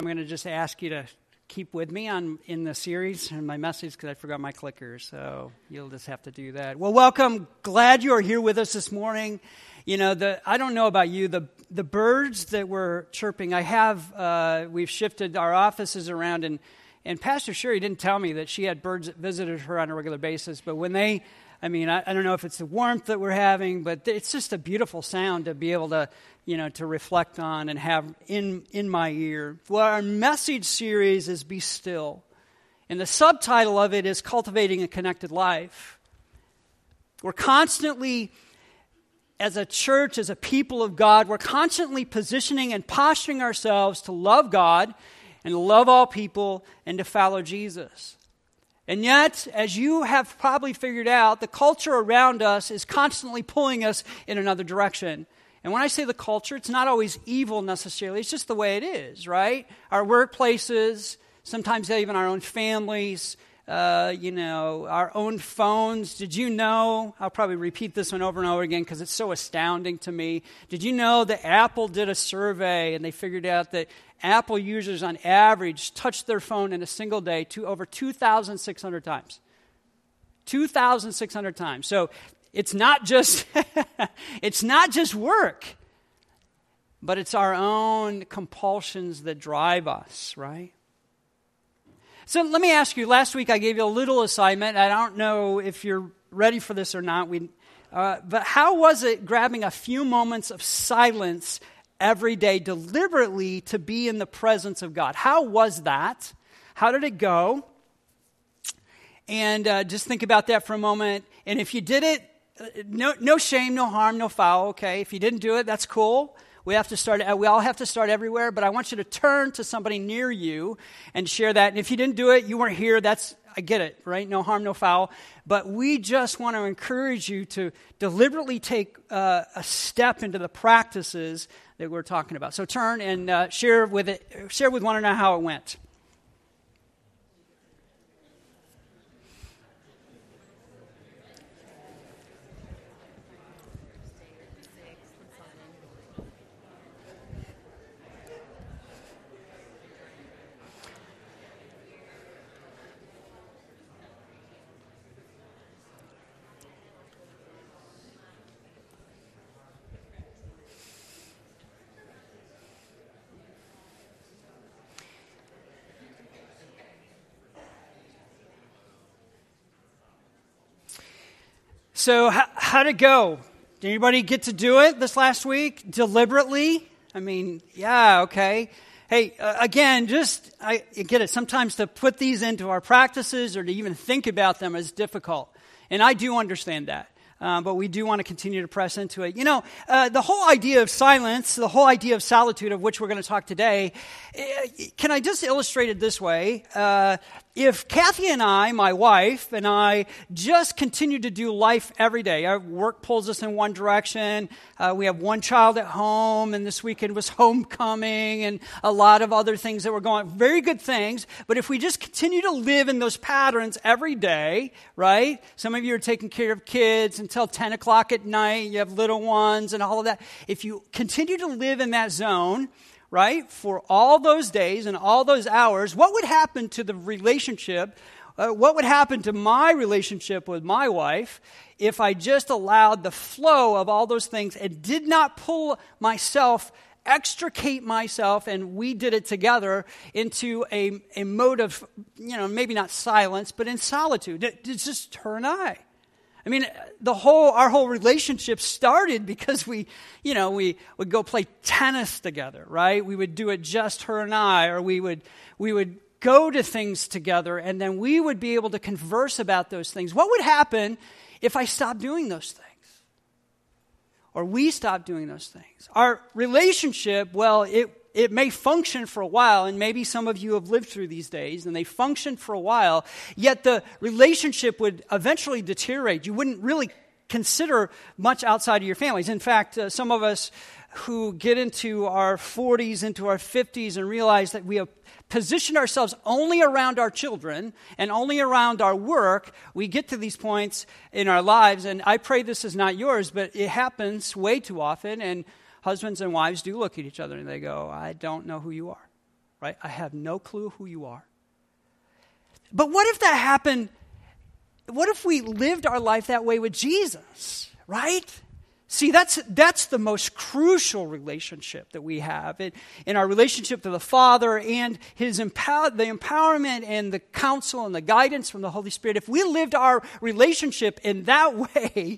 I'm going to just ask you to keep with me in the series and my message because I forgot my clicker, so you'll just have to do that. Well, welcome. Glad you are here with us this morning. You know, I don't know about you, the birds that were chirping, we've shifted our offices around, and Pastor Sherry didn't tell me that she had birds that visited her on a regular basis, but when I don't know if it's the warmth that we're having, but it's just a beautiful sound to be able to, to reflect on and have in my ear. Well, our message series is Be Still, and the subtitle of it is Cultivating a Connected Life. We're constantly, as a church, as a people of God, we're constantly positioning and posturing ourselves to love God and to love all people and to follow Jesus. And yet, as you have probably figured out, the culture around us is constantly pulling us in another direction. And when I say the culture, it's not always evil necessarily. It's just the way it is, right? Our workplaces, sometimes even our own families, our own phones. Did you know, I'll probably repeat this one over and over again because it's so astounding to me. Did you know that Apple did a survey and they figured out that Apple users on average touch their phone in a single day to over 2,600 times. 2,600 times. So it's not just work, but it's our own compulsions that drive us, right? So let me ask you, last week I gave you a little assignment. I don't know if you're ready for this or not. But how was it grabbing a few moments of silence every day deliberately to be in the presence of God? How was that? How did it go? And just think about that for a moment. And if you did it, no shame, no harm, no foul, okay? If you didn't do it, that's cool. We all have to start everywhere, but I want you to turn to somebody near you and share that. And if you didn't do it, you weren't here, I get it, right? No harm, no foul. But we just want to encourage you to deliberately take a step into the practices that we're talking about. So turn and share with one another how it went. So how'd it go? Did anybody get to do it this last week deliberately? Yeah, okay. Hey, again, I get it. Sometimes to put these into our practices or to even think about them is difficult. And I do understand that. But we do want to continue to press into it. The whole idea of silence, the whole idea of solitude, of which we're going to talk today, can I just illustrate it this way? If Kathy and I, my wife, and I just continue to do life every day, our work pulls us in one direction, we have one child at home, and this weekend was homecoming, and a lot of other things that were going on, very good things, but if we just continue to live in those patterns every day, right? Some of you are taking care of kids until 10 o'clock at night, you have little ones and all of that. If you continue to live in that zone, right, for all those days and all those hours, what would happen to the relationship? What would happen to my relationship with my wife if I just allowed the flow of all those things and did not extricate myself, and we did it together into a mode of, maybe not silence, but in solitude? It's just her and I. Our whole relationship started because we would go play tennis together, right? We would do it just her and I, or we would go to things together, and then we would be able to converse about those things. What would happen if I stopped doing those things? Or we stopped doing those things? Our relationship, well, it may function for a while, and maybe some of you have lived through these days, and they function for a while, yet the relationship would eventually deteriorate. You wouldn't really consider much outside of your families. In fact, some of us who get into our 40s, into our 50s, and realize that we have positioned ourselves only around our children and only around our work, we get to these points in our lives, and I pray this is not yours, but it happens way too often, and husbands and wives do look at each other and they go, I don't know who you are. right? I have no clue who you are. But what if that happened? What if we lived our life that way with Jesus, right? See, that's the most crucial relationship that we have in our relationship to the Father and the empowerment and the counsel and the guidance from the Holy Spirit. If we lived our relationship in that way,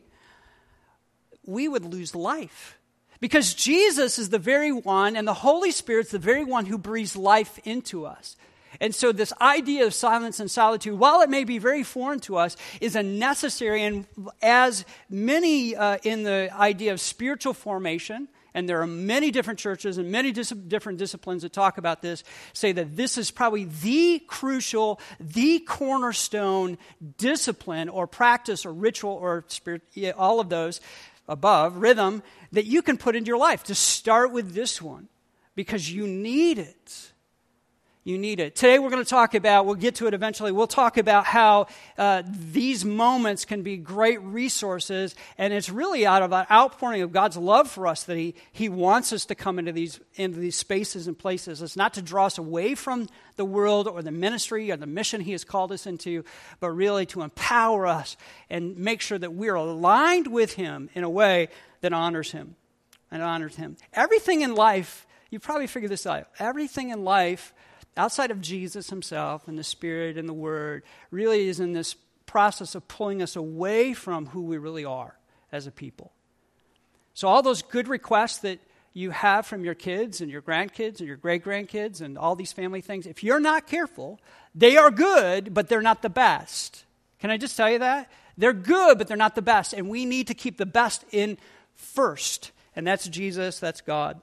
we would lose life. Because Jesus is the very one, and the Holy Spirit's the very one who breathes life into us. And so this idea of silence and solitude, while it may be very foreign to us, is a necessary, and as many in the idea of spiritual formation, and there are many different churches and many different disciplines that talk about this, say that this is probably the crucial, the cornerstone discipline or practice or ritual or spirit, all of those above, rhythm, that you can put into your life. To start with this one, because you need it. You need it. Today we're going to talk about, we'll get to it eventually, we'll talk about how these moments can be great resources, and it's really out of an outpouring of God's love for us that He wants us to come into these spaces and places. It's not to draw us away from the world or the ministry or the mission He has called us into, but really to empower us and make sure that we're aligned with Him in a way that honors Him and honors Him. Everything in life, you probably figured this out, everything in life outside of Jesus Himself and the Spirit and the Word really is in this process of pulling us away from who we really are as a people. So all those good requests that you have from your kids and your grandkids and your great-grandkids and all these family things, if you're not careful, they are good, but they're not the best. Can I just tell you that? They're good, but they're not the best, and we need to keep the best in first, and that's Jesus, that's God.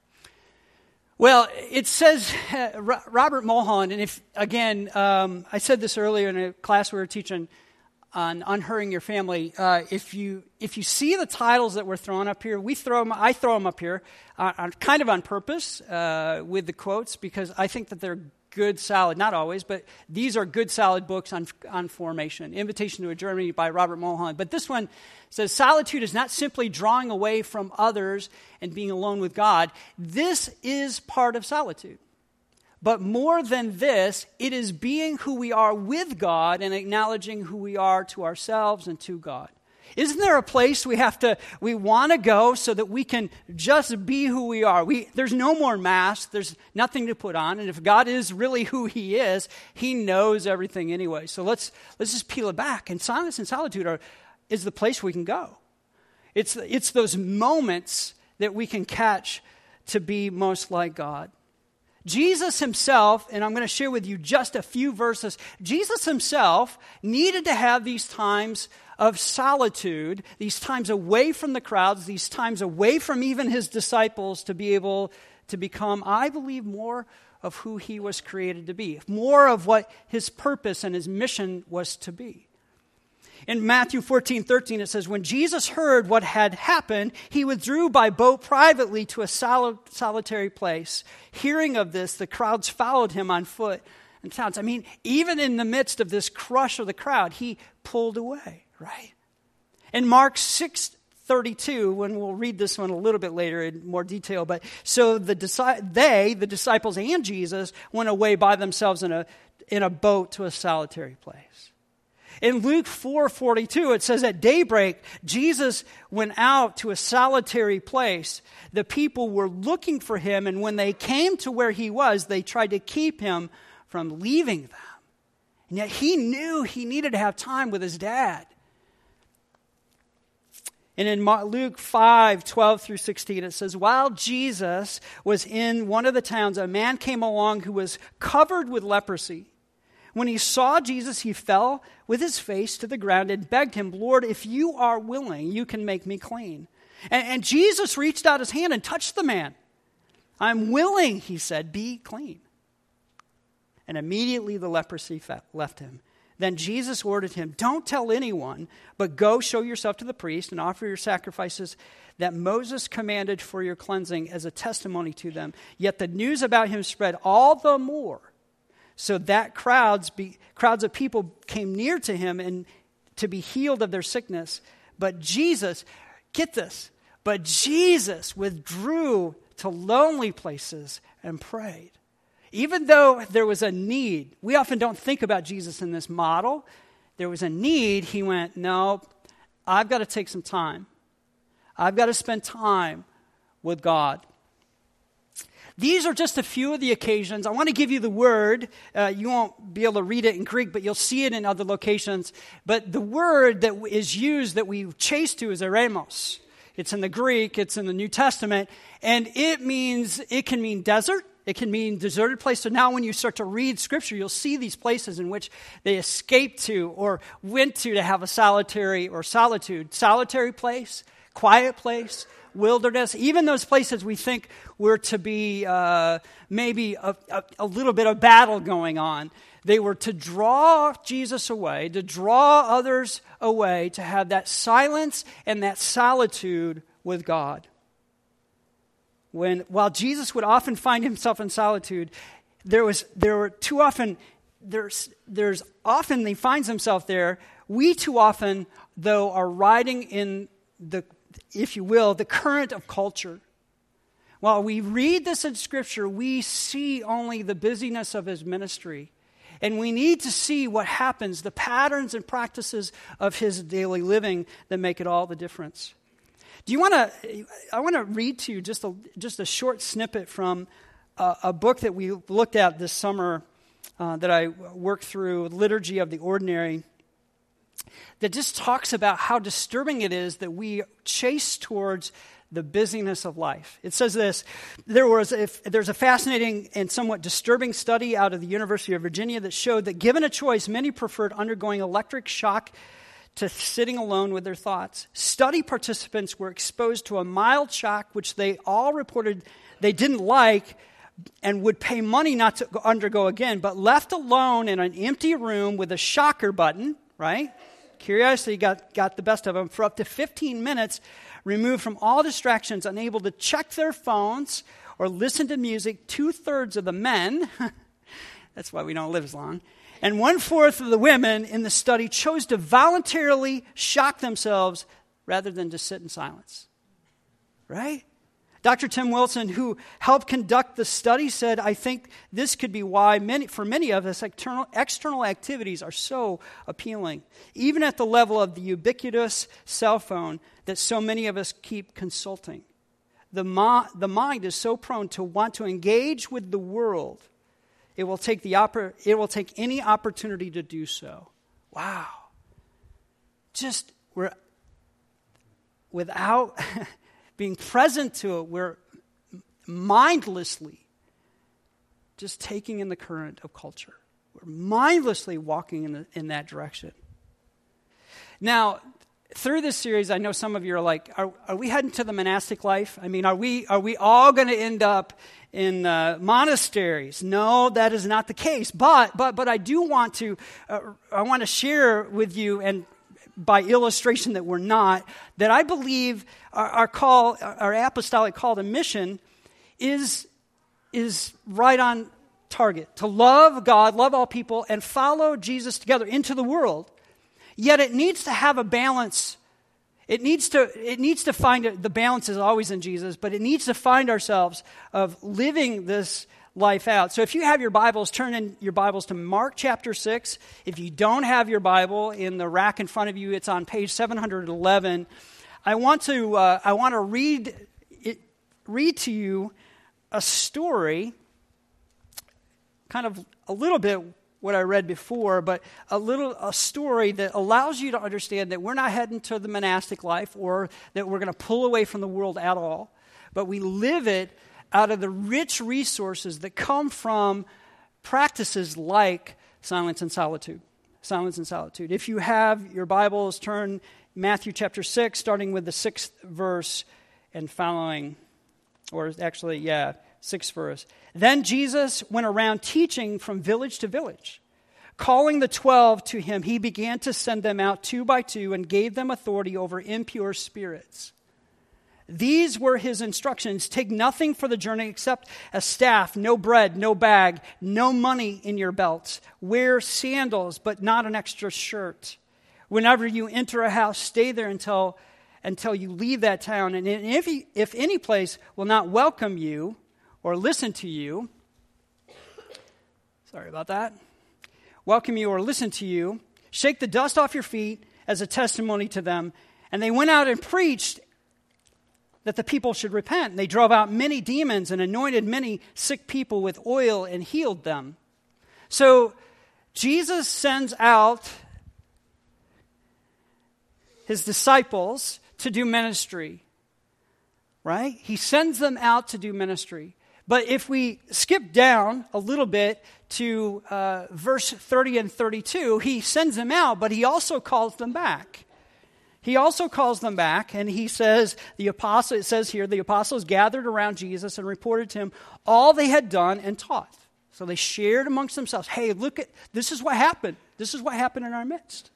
Well, it says, Robert Mulholland, and if, again, I said this earlier in a class we were teaching on unhurrying your family. If you see the titles that we're throwing up here, I throw them up here kind of on purpose with the quotes, because I think that they're good, solid, not always, but these are good, solid books on formation. Invitation to a Journey by Robert Mulholland. But this one says, solitude is not simply drawing away from others and being alone with God. This is part of solitude. But more than this, it is being who we are with God and acknowledging who we are to ourselves and to God. Isn't there a place we want to go so that we can just be who we are? There's no more mask. There's nothing to put on. And if God is really who He is, He knows everything anyway. So let's just peel it back. And silence and solitude is the place we can go. It's those moments that we can catch to be most like God. Jesus Himself, and I'm going to share with you just a few verses, Jesus Himself needed to have these times of solitude, these times away from the crowds, these times away from even His disciples to be able to become, I believe, more of who He was created to be, more of what His purpose and His mission was to be. In Matthew 14:13, it says, when Jesus heard what had happened, He withdrew by boat privately to a solitary place. Hearing of this, the crowds followed Him on foot and towns. I mean, even in the midst of this crush of the crowd, He pulled away, right? In Mark 6:32, when we'll read this one a little bit later in more detail, but so the disciples and Jesus, went away by themselves in a boat to a solitary place. In Luke 4:42, it says, at daybreak, Jesus went out to a solitary place. The people were looking for Him, and when they came to where He was, they tried to keep Him from leaving them. And yet He knew He needed to have time with His dad. And in Luke 5:12 through 16, it says, while Jesus was in one of the towns, a man came along who was covered with leprosy. When he saw Jesus, he fell with his face to the ground and begged Him, Lord, if you are willing, you can make me clean. And Jesus reached out His hand and touched the man. I'm willing, He said, be clean. And immediately the leprosy left him. Then Jesus ordered him, don't tell anyone, but go show yourself to the priest and offer your sacrifices that Moses commanded for your cleansing as a testimony to them. Yet the news about him spread all the more, so that crowds of people came near to him and to be healed of their sickness. But Jesus, get this, withdrew to lonely places and prayed. Even though there was a need, we often don't think about Jesus in this model. There was a need. He went, no, I've got to take some time. I've got to spend time with God. These are just a few of the occasions. I want to give you the word. You won't be able to read it in Greek, but you'll see it in other locations. But the word that is used that we chase to is eremos. It's in the Greek. It's in the New Testament. And it can mean desert. It can mean deserted place. So now when you start to read Scripture, you'll see these places in which they escaped to or went to have a solitary or solitude. Solitary place, quiet place, wilderness, even those places we think were to be maybe a little bit of battle going on. They were to draw Jesus away, to draw others away, to have that silence and that solitude with God. While Jesus would often find himself in solitude, there's often he finds himself there. We too often, though, are riding in the, if you will, the current of culture. While we read this in Scripture, we see only the busyness of his ministry. And we need to see what happens, the patterns and practices of his daily living that make it all the difference. I want to read to you just a short snippet from a book that we looked at this summer that I worked through, Liturgy of the Ordinary, that just talks about how disturbing it is that we chase towards the busyness of life. It says this: there's a fascinating and somewhat disturbing study out of the University of Virginia that showed that given a choice, many preferred undergoing electric shock to sitting alone with their thoughts. Study participants were exposed to a mild shock, which they all reported they didn't like and would pay money not to undergo again, but left alone in an empty room with a shocker button, right? Curiosity got the best of them for up to 15 minutes, removed from all distractions, unable to check their phones or listen to music. 2/3 of the men, that's why we don't live as long, and 1/4 of the women in the study chose to voluntarily shock themselves rather than to sit in silence. Right? Dr. Tim Wilson, who helped conduct the study, said, I think this could be why for many of us, external activities are so appealing, even at the level of the ubiquitous cell phone that so many of us keep consulting. The mind is so prone to want to engage with the world, it will take any opportunity to do so. Wow. Just without being present to it, we're mindlessly just taking in the current of culture. We're mindlessly walking in that direction. Now, through this series, I know some of you are like, are we heading to the monastic life? I mean, are we all going to end up in monasteries? No, that is not the case. But I do want to share with you, and by illustration that we're not, that I believe our call, our apostolic call to mission is right on target. To love God, love all people, and follow Jesus together into the world. Yet it needs to have a balance. It needs to find the balance is always in Jesus, but it needs to find ourselves of living this life out. So if you have your Bibles, turn in your Bibles to Mark chapter 6. If you don't have your Bible in the rack in front of you, it's on page 711. I want to read to you a story, kind of a little bit what I read before, but a story that allows you to understand that we're not heading to the monastic life or that we're going to pull away from the world at all, but we live it out of the rich resources that come from practices like silence and solitude. Silence and solitude. If you have your Bibles, turn Matthew chapter 6, starting with the 6th verse and following, or actually, 6th verse. Then Jesus went around teaching from village to village. Calling the 12 to him, he began to send them out 2 by 2 and gave them authority over impure spirits. These were his instructions. Take nothing for the journey except a staff, no bread, no bag, no money in your belts. Wear sandals, but not an extra shirt. Whenever you enter a house, stay there until you leave that town. And if any place will not welcome you or listen to you, sorry about that, welcome you or listen to you, shake the dust off your feet as a testimony to them. And they went out and preached that the people should repent. And they drove out many demons and anointed many sick people with oil and healed them. So Jesus sends out his disciples to do ministry, right? He sends them out to do ministry. But if we skip down a little bit to verse 30 and 32, he sends them out, but he also calls them back. He also calls them back, and he says, it says here, the apostles gathered around Jesus and reported to him all they had done and taught. So they shared amongst themselves, hey, look this is what happened. This is what happened in our midst.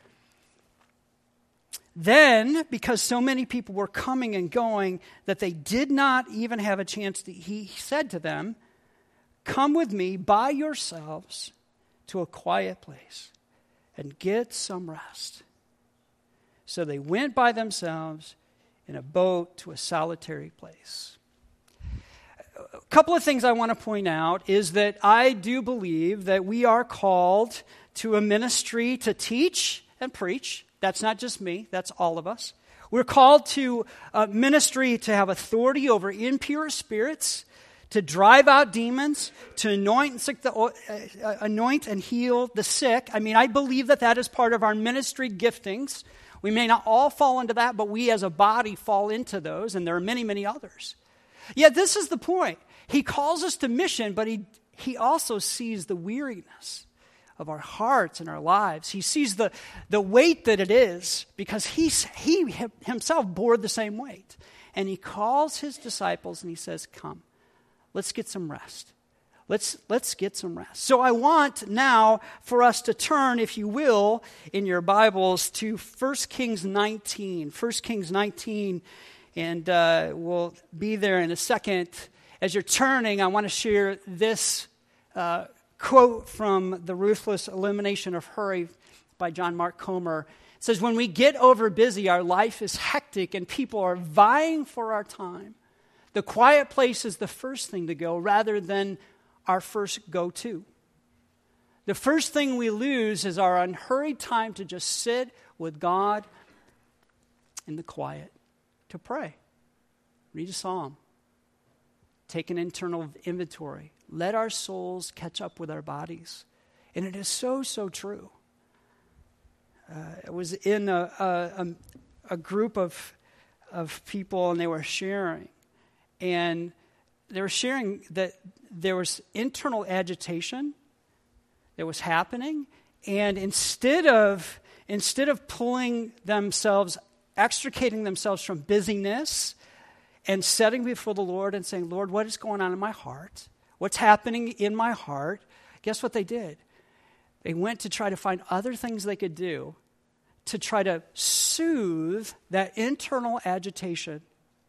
Then, because so many people were coming and going that they did not even have a chance he said to them, come with me by yourselves to a quiet place and get some rest. So they went by themselves in a boat to a solitary place. A couple of things I want to point out is that I do believe that we are called to a ministry to teach and preach. That's not just me, that's all of us. We're called to ministry to have authority over impure spirits, to drive out demons, to anoint and heal the sick. I mean, I believe that is part of our ministry giftings. We may not all fall into that, but we as a body fall into those, and there are many, many others. Yet this is the point. He calls us to mission, but he also sees the weariness of our hearts and our lives. He sees the weight that it is because he himself bore the same weight. And he calls his disciples and he says, come, let's get some rest. Let's get some rest. So I want now for us to turn, if you will, in your Bibles to 1 Kings 19. 1 Kings 19, and we'll be there in a second. As you're turning, I want to share this quote from The Ruthless Elimination of Hurry by John Mark Comer. It says, when we get over busy, our life is hectic and people are vying for our time. The quiet place is the first thing to go rather than our first go-to. The first thing we lose is our unhurried time to just sit with God in the quiet, to pray, read a psalm, take an internal inventory. Let our souls catch up with our bodies. And it is so, so true. I was in a group of people, and they were sharing. And they were sharing that there was internal agitation that was happening. And instead of pulling themselves, extricating themselves from busyness and setting before the Lord and saying, Lord, what is going on in my heart? What's happening in my heart? Guess what they did? They went to try to find other things they could do to try to soothe that internal agitation,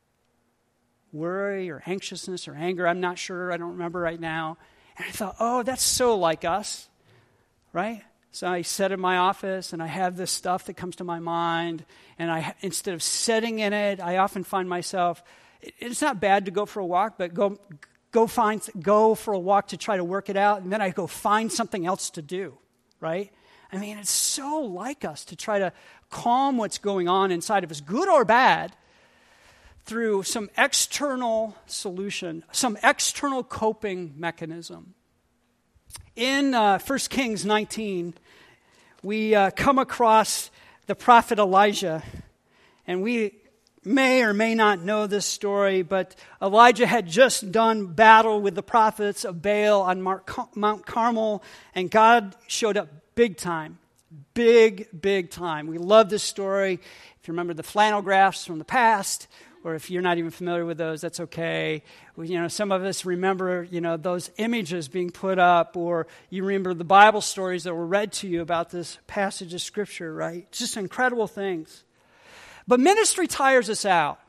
worry or anxiousness or anger. I'm not sure. I don't remember right now. And I thought, oh, that's so like us, right? So I sit in my office and I have this stuff that comes to my mind, and instead of sitting in it, I often find myself, it's not bad to go for a walk, but go for a walk to try to work it out, and then I go find something else to do, right? I mean, it's so like us to try to calm what's going on inside of us, good or bad, through some external solution, some external coping mechanism. In 1 Kings 19, we come across the prophet Elijah, and we may or may not know this story, but Elijah had just done battle with the prophets of Baal on Mount Carmel, and God showed up big time. Big time. We love this story. If you remember the flannel graphs from the past, or if you're not even familiar with those, that's okay. Some of us remember, those images being put up, or you remember the Bible stories that were read to you about this passage of Scripture, right? Just incredible things. But ministry tires us out.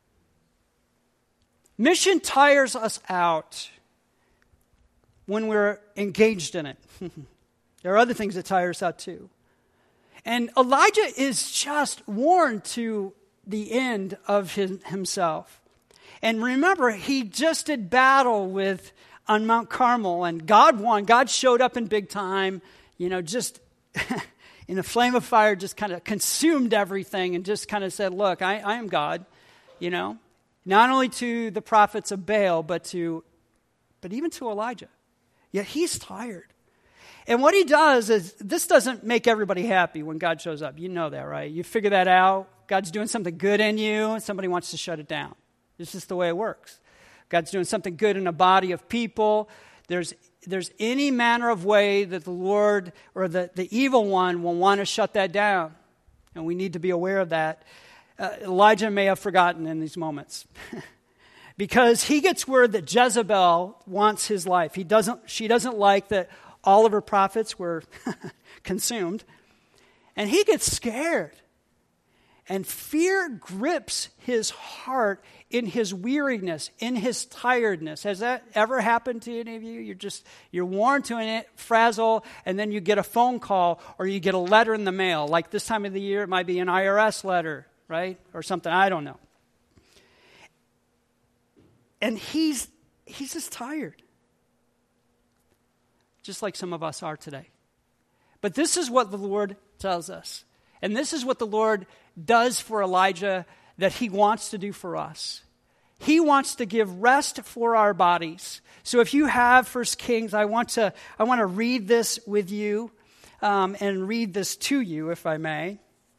Mission tires us out when we're engaged in it. There are other things that tire us out too. And Elijah is just worn to the end of himself. And remember, he just did battle with on Mount Carmel, and God won. God showed up in big time, just in a flame of fire, just kind of consumed everything and just kind of said, look, I am God, not only to the prophets of Baal, but even to Elijah. Yet he's tired. And what he does is, this doesn't make everybody happy when God shows up. You know that, right? You figure that out. God's doing something good in you, and somebody wants to shut it down. It's just the way it works. God's doing something good in a body of people. There's any manner of way that the Lord or the evil one will want to shut that down. And we need to be aware of that. Elijah may have forgotten in these moments. Because he gets word that Jezebel wants his life. She doesn't like that all of her prophets were consumed. And he gets scared. And fear grips his heart in his weariness, in his tiredness. Has that ever happened to any of you? You're worn to a frazzle, and then you get a phone call or you get a letter in the mail. Like this time of the year, it might be an IRS letter, right? Or something, I don't know. And he's just tired. Just like some of us are today. But this is what the Lord tells us. And this is what the Lord does for Elijah that he wants to do for us. He wants to give rest for our bodies. So if you have 1 Kings, I want to read this with you and read this to you, if I may.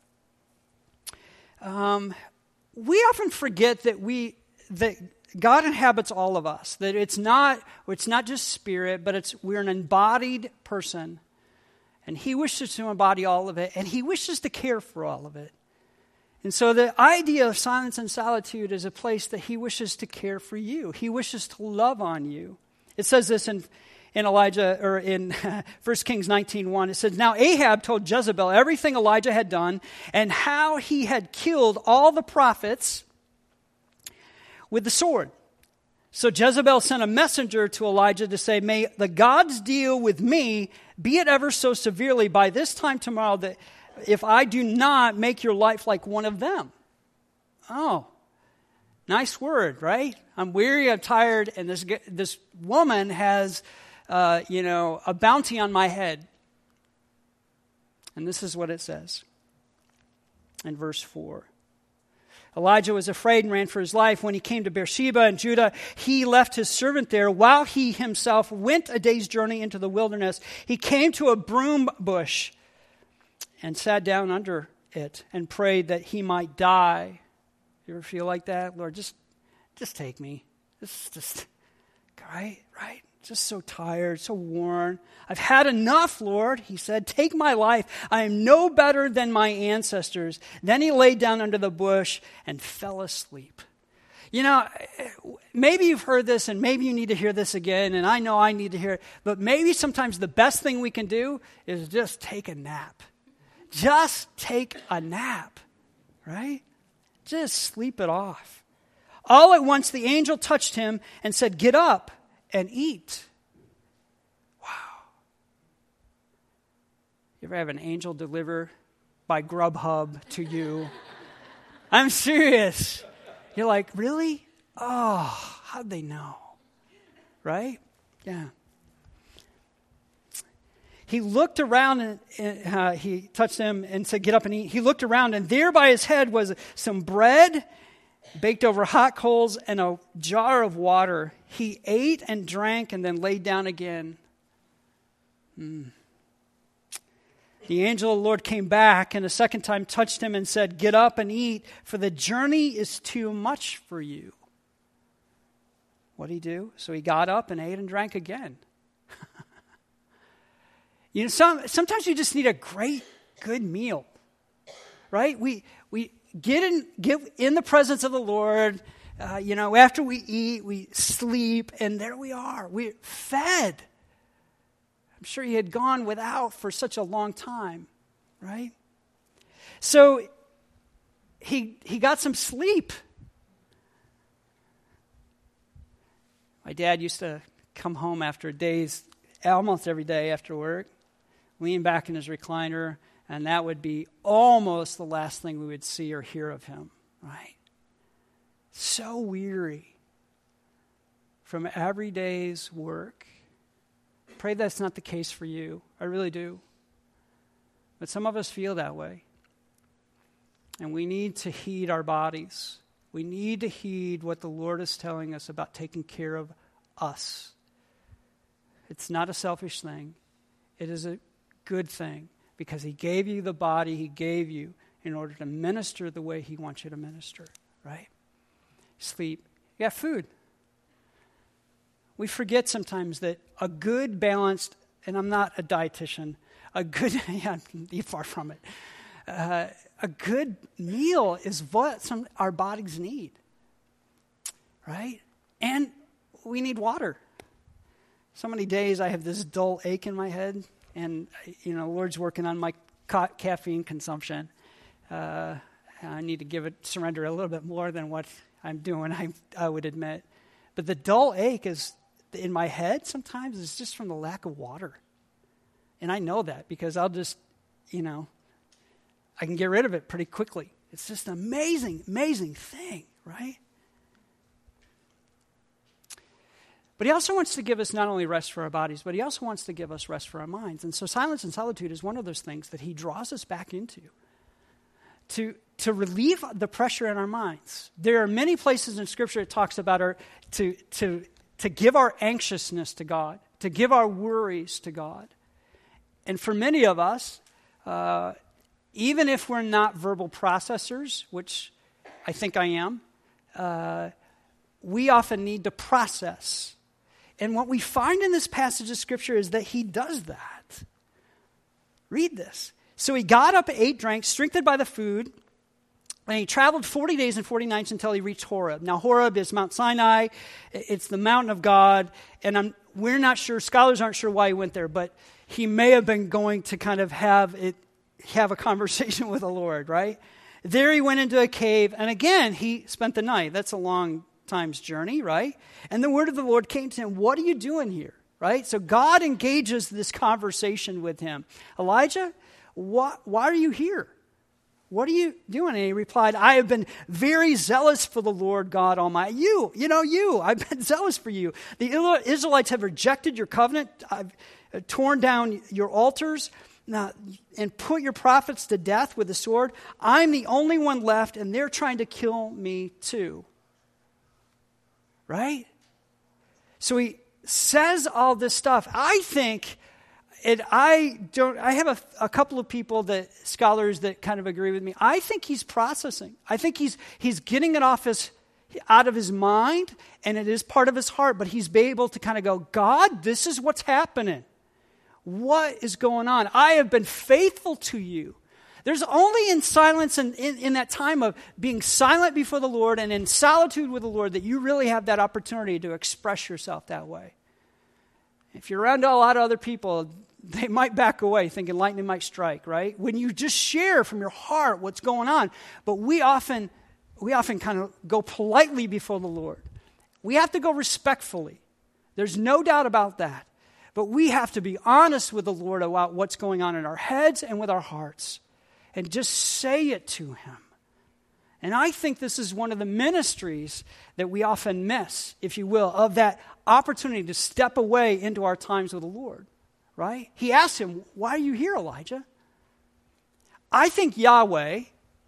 We often forget that God inhabits all of us, that it's not just spirit, but we're an embodied person. And he wishes to embody all of it, and he wishes to care for all of it. And so the idea of silence and solitude is a place that he wishes to care for you. He wishes to love on you. It says this in Elijah, or in 1 Kings 19:1. It says, "Now Ahab told Jezebel everything Elijah had done, and how he had killed all the prophets with the sword. So Jezebel sent a messenger to Elijah to say, 'May the gods deal with me, be it ever so severely, by this time tomorrow, that if I do not make your life like one of them.'" Oh, nice word, right? I'm weary, I'm tired, and this woman has, a bounty on my head. And this is what it says in verse 4. Elijah was afraid and ran for his life. When he came to Beersheba in Judah, he left his servant there while he himself went a day's journey into the wilderness. He came to a broom bush and sat down under it and prayed that he might die. You ever feel like that? Lord, just take me. Just right? Just so tired, so worn. "I've had enough, Lord," he said. "Take my life. I am no better than my ancestors." Then he lay down under the bush and fell asleep. Maybe you've heard this, and maybe you need to hear this again, and I know I need to hear it, but maybe sometimes the best thing we can do is just take a nap. Just take a nap, right? Just sleep it off. All at once the angel touched him and said, "Get up and eat." Wow. You ever have an angel deliver by Grubhub to you? I'm serious. You're like, really? Oh, how'd they know? Right? Yeah. He looked around and he touched him and said, "Get up and eat." He looked around, and there by his head was some bread baked over hot coals and a jar of water. He ate and drank and then laid down again. The angel of the Lord came back and a second time touched him and said, "Get up and eat, for the journey is too much for you." What did he do? So he got up and ate and drank again. Sometimes you just need a good meal, right? We get in the presence of the Lord. After we eat, we sleep, and there we are. We're fed. I'm sure he had gone without for such a long time, right? So he got some sleep. My dad used to come home after days, almost every day after work, lean back in his recliner, and that would be almost the last thing we would see or hear of him, right? So weary from every day's work. Pray that's not the case for you. I really do. But some of us feel that way. And we need to heed our bodies. We need to heed what the Lord is telling us about taking care of us. It's not a selfish thing. It is a good thing because he gave you the body he gave you in order to minister the way he wants you to minister, right? Sleep. You got food. We forget sometimes that a good, balanced, and I'm not a dietitian, a good, far from it. A good meal is what our bodies need, right? And we need water. So many days I have this dull ache in my head, and the Lord's working on my caffeine consumption. I need to surrender a little bit more than what I'm doing, I would admit. But the dull ache is in my head sometimes is just from the lack of water. And I know that because I'll just, I can get rid of it pretty quickly. It's just an amazing, amazing thing, right? But he also wants to give us not only rest for our bodies, but he also wants to give us rest for our minds. And so silence and solitude is one of those things that he draws us back into to relieve the pressure in our minds. There are many places in Scripture it talks about to give our anxiousness to God, to give our worries to God. And for many of us, even if we're not verbal processors, which I think I am, we often need to process. And what we find in this passage of Scripture is that he does that. Read this. So he got up, ate, drank, strengthened by the food, and he traveled 40 days and 40 nights until he reached Horeb. Now, Horeb is Mount Sinai. It's the mountain of God. And we're not sure, scholars aren't sure why he went there, but he may have been going to kind of have a conversation with the Lord, right? There he went into a cave, and again, he spent the night. That's a long time's journey, right? And the word of the Lord came to him, what are you doing here, right? So God engages this conversation with him. Elijah, why are you here? What are you doing? And he replied, I have been very zealous for the Lord God Almighty. I've been zealous for you. The Israelites have rejected your covenant. I've torn down your altars and put your prophets to death with the sword. I'm the only one left, and they're trying to kill me too. Right? So he says all this stuff. I think, I have a couple of scholars that kind of agree with me. I think he's processing. I think he's getting it out of his mind, and it is part of his heart, but he's able to kind of go, God, this is what's happening. What is going on? I have been faithful to you. There's only in silence and in that time of being silent before the Lord and in solitude with the Lord that you really have that opportunity to express yourself that way. If you're around a lot of other people, they might back away thinking lightning might strike, right? When you just share from your heart what's going on. But we often kind of go politely before the Lord. We have to go respectfully. There's no doubt about that. But we have to be honest with the Lord about what's going on in our heads and with our hearts. And just say it to him. And I think this is one of the ministries that we often miss, if you will, of that opportunity to step away into our times with the Lord. Right? He asked him, why are you here, Elijah? I think Yahweh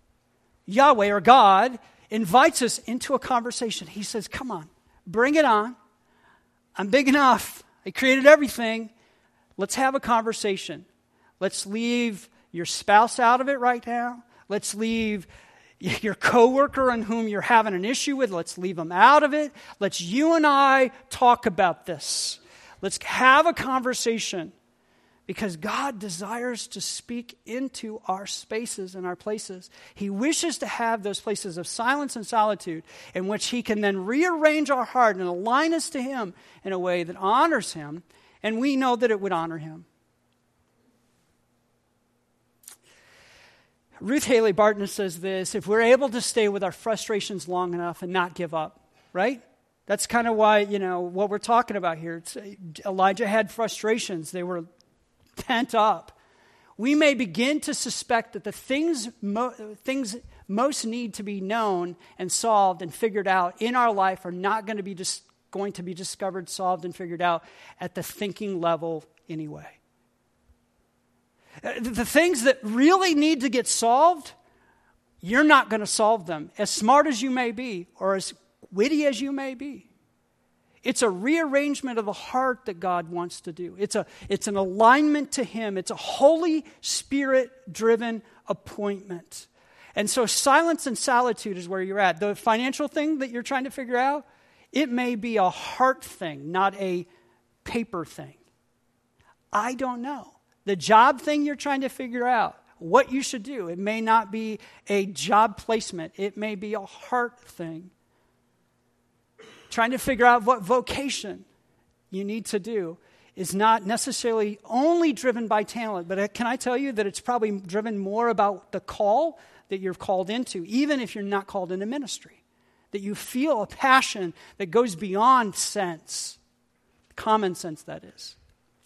or God invites us into a conversation. He says, come on, bring it on. I'm big enough. I created everything. Let's have a conversation. Let's leave your spouse out of it right now. Let's leave your coworker on whom you're having an issue with. Let's leave them out of it. Let's you and I talk about this. Let's have a conversation because God desires to speak into our spaces and our places. He wishes to have those places of silence and solitude in which he can then rearrange our heart and align us to him in a way that honors him, and we know that it would honor him. Ruth Haley Barton says this, if we're able to stay with our frustrations long enough and not give up, right? That's kind of why, what we're talking about here. Elijah had frustrations. They were pent up. We may begin to suspect that the things most need to be known and solved and figured out in our life are not going to be just going to be discovered, solved, and figured out at the thinking level anyway. The things that really need to get solved, you're not going to solve them, as smart as you may be or as witty as you may be. It's a rearrangement of the heart that God wants to do. It's an alignment to Him. It's a Holy Spirit-driven appointment. And so silence and solitude is where you're at. The financial thing that you're trying to figure out, it may be a heart thing, not a paper thing. I don't know. The job thing you're trying to figure out, what you should do, it may not be a job placement. It may be a heart thing. Trying to figure out what vocation you need to do is not necessarily only driven by talent, but can I tell you that it's probably driven more about the call that you're called into, even if you're not called into ministry. That you feel a passion that goes beyond sense, common sense that is.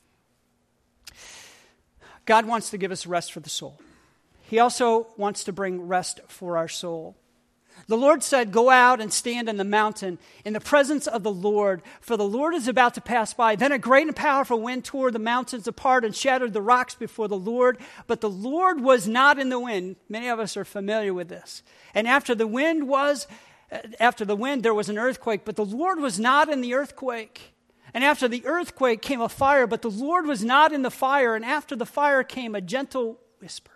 God wants to give us rest for the soul. He also wants to bring rest for our soul. The Lord said, "Go out and stand in the mountain in the presence of the Lord, for the Lord is about to pass by." Then a great and powerful wind tore the mountains apart and shattered the rocks before the Lord. But the Lord was not in the wind. Many of us are familiar with this. And after the wind, there was an earthquake, but the Lord was not in the earthquake. And after the earthquake came a fire, but the Lord was not in the fire. And after the fire came a gentle whisper.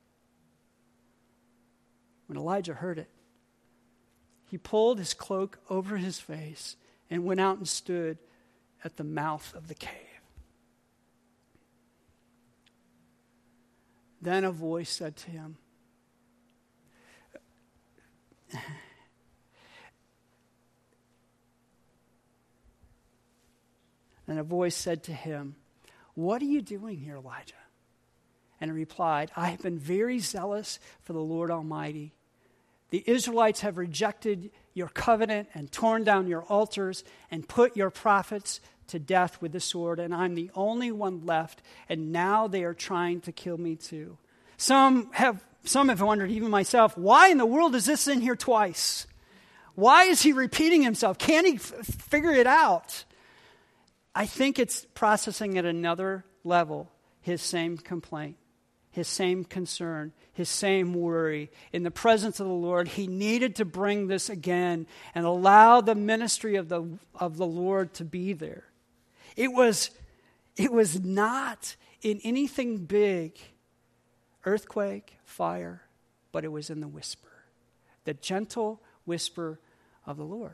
When Elijah heard it, he pulled his cloak over his face and went out and stood at the mouth of the cave. Then a voice said to him, "What are you doing here, Elijah?" And he replied, "I have been very zealous for the Lord Almighty. The Israelites have rejected your covenant and torn down your altars and put your prophets to death with the sword, and I'm the only one left, and now they are trying to kill me too." Some have wondered, even myself, why in the world is this in here twice? Why is he repeating himself? Can't he figure it out? I think it's processing at another level his same complaint, his same concern, his same worry. In the presence of the Lord, he needed to bring this again and allow the ministry of the Lord to be there. It was not in anything big, earthquake, fire, but it was in the whisper, the gentle whisper of the Lord.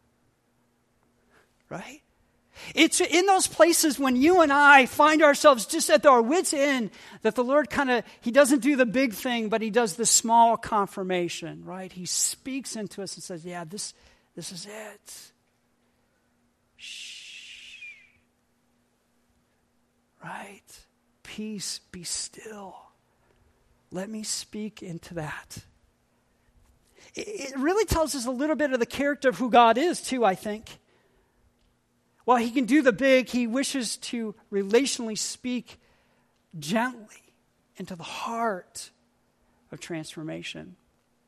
Right? It's in those places when you and I find ourselves just at our wits' end that the Lord he doesn't do the big thing, but he does the small confirmation, right? He speaks into us and says, "Yeah, this is it. Shh." Right? Peace, be still. Let me speak into that. It really tells us a little bit of the character of who God is too, I think. While he can do the big, he wishes to relationally speak gently into the heart of transformation.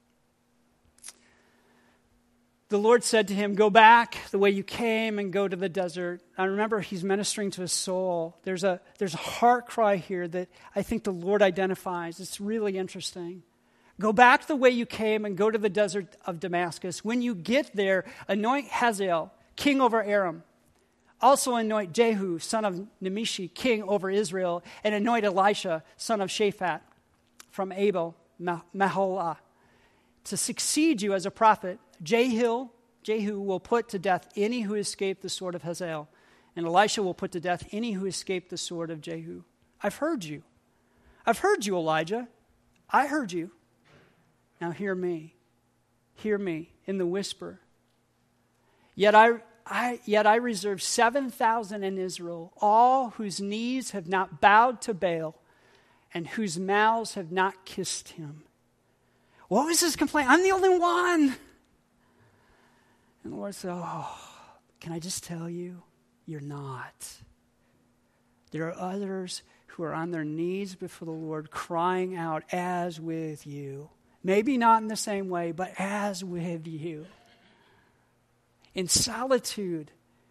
The Lord said to him, "Go back the way you came and go to the desert." I remember he's ministering to his soul. There's a heart cry here that I think the Lord identifies. It's really interesting. Go back the way you came and go to the desert of Damascus. When you get there, anoint Hazael, king over Aram. Also anoint Jehu, son of Nimshi, king over Israel, and anoint Elisha, son of Shaphat, from Abel Meholah, to succeed you as a prophet. Jehu will put to death any who escaped the sword of Hazael, and Elisha will put to death any who escaped the sword of Jehu. I've heard you. I've heard you, Elijah. I heard you. Now hear me. Hear me in the whisper. Yet I reserve 7,000 in Israel, all whose knees have not bowed to Baal and whose mouths have not kissed him. What was his complaint? I'm the only one. And the Lord said, can I just tell you, you're not. There are others who are on their knees before the Lord crying out as with you. Maybe not in the same way, but as with you. In solitude,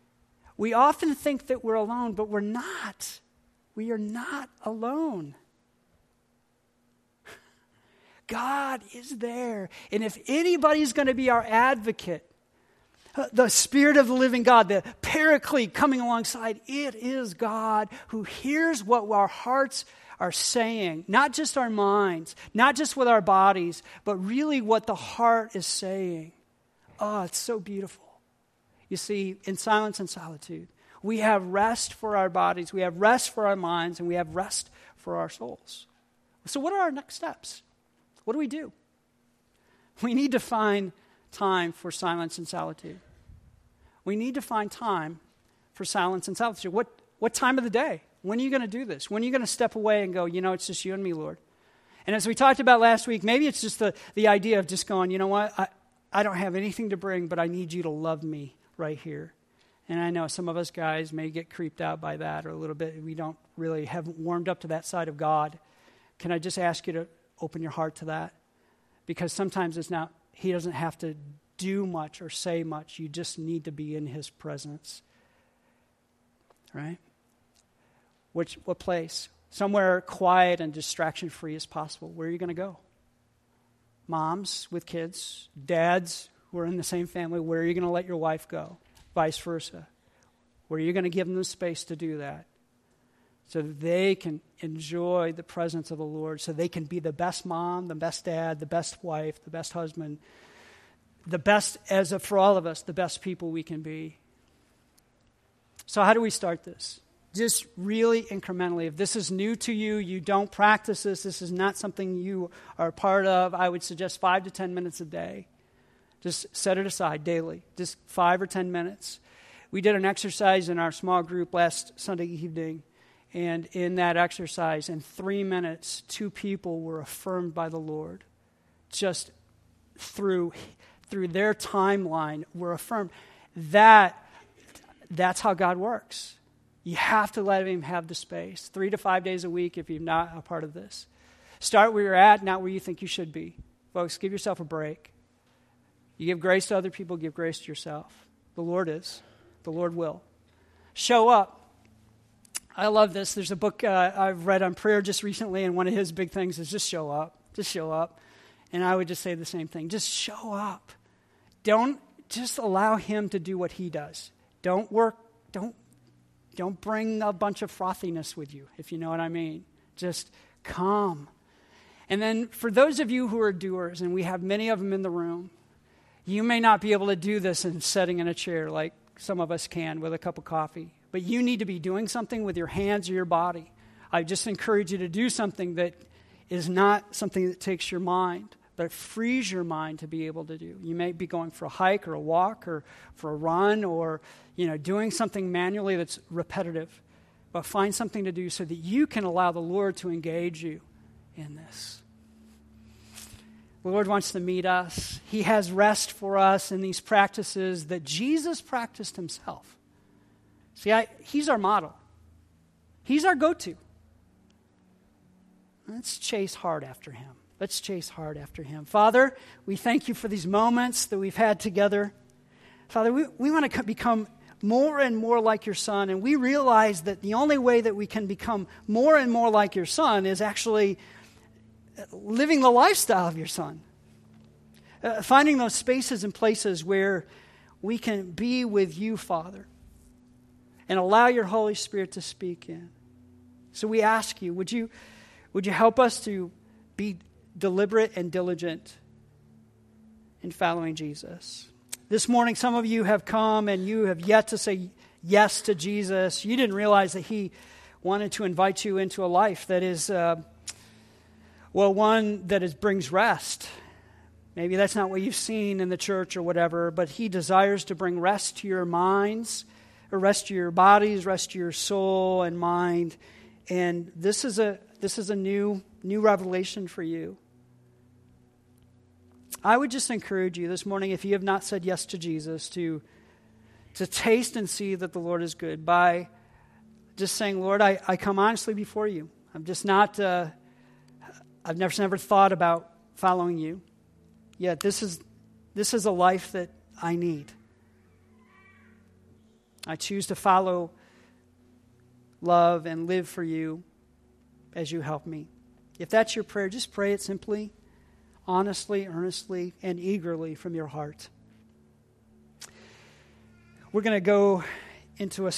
We often think that we're alone, but we're not. We are not alone. God is there. And if anybody's going to be our advocate, the Spirit of the living God, the Paraclete coming alongside, it is God who hears what our hearts are saying, not just our minds, not just with our bodies, but really what the heart is saying. Oh, it's so beautiful. You see, in silence and solitude, we have rest for our bodies, we have rest for our minds, and we have rest for our souls. So what are our next steps? What do we do? We need to find time for silence and solitude. We need to find time for silence and solitude. What time of the day? When are you going to do this? When are you going to step away and go, it's just you and me, Lord? And as we talked about last week, maybe it's just the idea of just going, you know what? I don't have anything to bring, but I need you to love me right here. And I know some of us guys may get creeped out by that or a little bit. We haven't warmed up to that side of God. Can I just ask you to open your heart to that? Because sometimes he doesn't have to do much or say much. You just need to be in his presence. Right? What place? Somewhere quiet and distraction-free as possible. Where are you going to go? Moms with kids, dads who are in the same family, where are you going to let your wife go? Vice versa. Where are you going to give them the space to do that? So that they can enjoy the presence of the Lord, so they can be the best mom, the best dad, the best wife, the best husband, the best, for all of us, the best people we can be. So how do we start this? Just really incrementally. If this is new to you, you don't practice this is not something you are a part of, I would suggest 5 to 10 minutes a day. Just set it aside daily, just 5 or 10 minutes. We did an exercise in our small group last Sunday evening, and in that exercise, in 3 minutes, 2 people were affirmed by the Lord. Just through their timeline were affirmed. That's how God works. You have to let him have the space. 3 to 5 days a week if you're not a part of this. Start where you're at, not where you think you should be. Folks, give yourself a break. You give grace to other people, give grace to yourself. The Lord is. The Lord will. Show up. I love this. There's a book I've read on prayer just recently, and one of his big things is just show up. Just show up. And I would just say the same thing. Just show up. Don't just allow him to do what he does. Don't bring a bunch of frothiness with you, if you know what I mean. Just come. And then for those of you who are doers, and we have many of them in the room, you may not be able to do this in sitting in a chair like some of us can with a cup of coffee, but you need to be doing something with your hands or your body. I just encourage you to do something that is not something that takes your mind, but frees your mind to be able to do. You may be going for a hike or a walk or for a run or, doing something manually that's repetitive, but find something to do so that you can allow the Lord to engage you in this. The Lord wants to meet us. He has rest for us in these practices that Jesus practiced himself. See, he's our model. He's our go-to. Let's chase hard after him. Let's chase hard after him. Father, we thank you for these moments that we've had together. Father, we want to become more and more like your Son, and we realize that the only way that we can become more and more like your Son is actually living the lifestyle of your Son. Finding those spaces and places where we can be with you, Father, and allow your Holy Spirit to speak in. So we ask you, would you help us to be deliberate and diligent in following Jesus? This morning, some of you have come and you have yet to say yes to Jesus. You didn't realize that he wanted to invite you into a life that is, one that brings rest. Maybe that's not what you've seen in the church or whatever, but he desires to bring rest to your minds, or rest to your bodies, rest to your soul and mind. And this is a new revelation for you. I would just encourage you this morning, if you have not said yes to Jesus, to taste and see that the Lord is good by just saying, Lord, I come honestly before you. I'm just not, I've never thought about following you. Yet this is a life that I need. I choose to follow, love, and live for you as you help me. If that's your prayer, just pray it simply, honestly, earnestly, and eagerly from your heart. We're going to go into a